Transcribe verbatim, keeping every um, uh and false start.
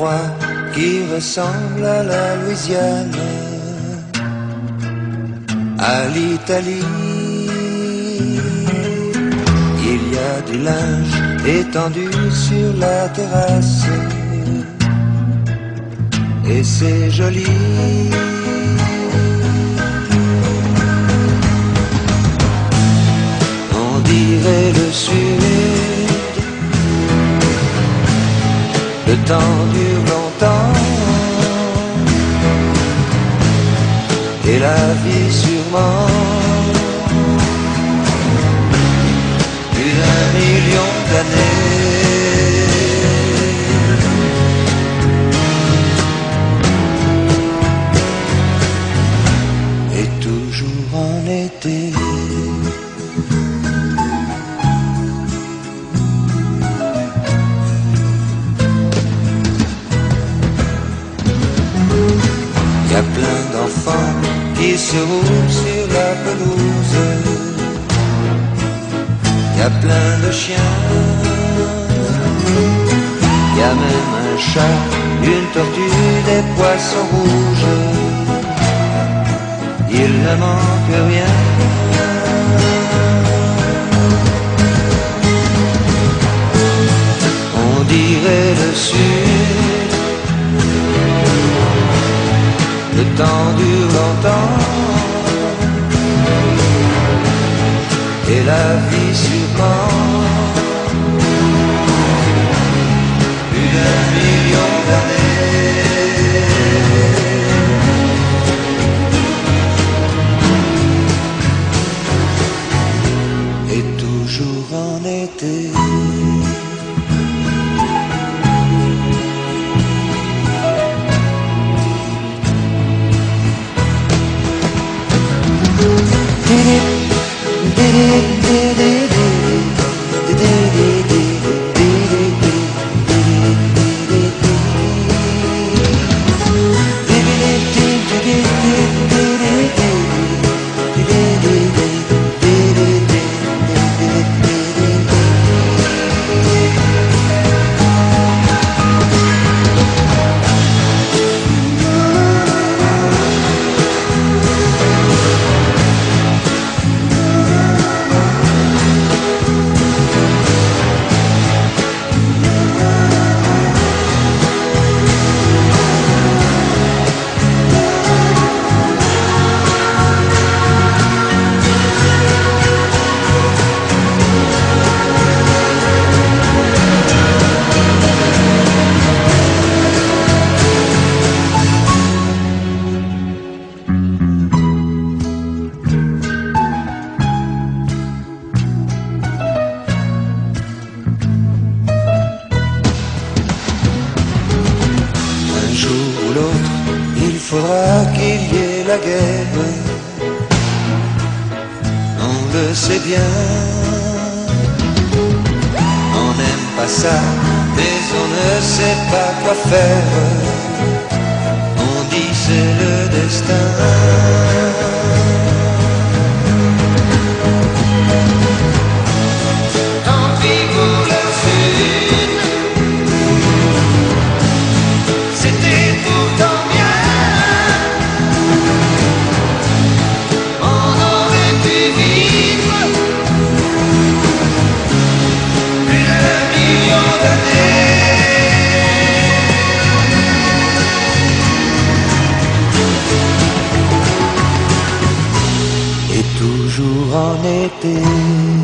endroit qui ressemble à la Louisiane, à l'Italie. Il y a du linge étendu sur la terrasse, et c'est joli. On dirait le sud, le temps dure longtemps, et la vie sûrement plus d'un million d'années. Et toujours en été. Y a plein d'enfants qui se roulent sur la pelouse. Y a plein de chiens. Y a même un chat, une tortue, des poissons rouges. Il ne manque rien. On dirait le sud, le temps dure longtemps, et la vie sûrement plus d'un million d'années. Et toujours en été. Un jour ou l'autre, il faudra qu'il y ait la guerre. On le sait bien. On n'aime pas ça, mais on ne sait pas quoi faire. On dit c'est le destin. Tant pis pour le sud, c'était pourtant bien. On aurait pu vivre plus d'un million d'années. Et toujours en été.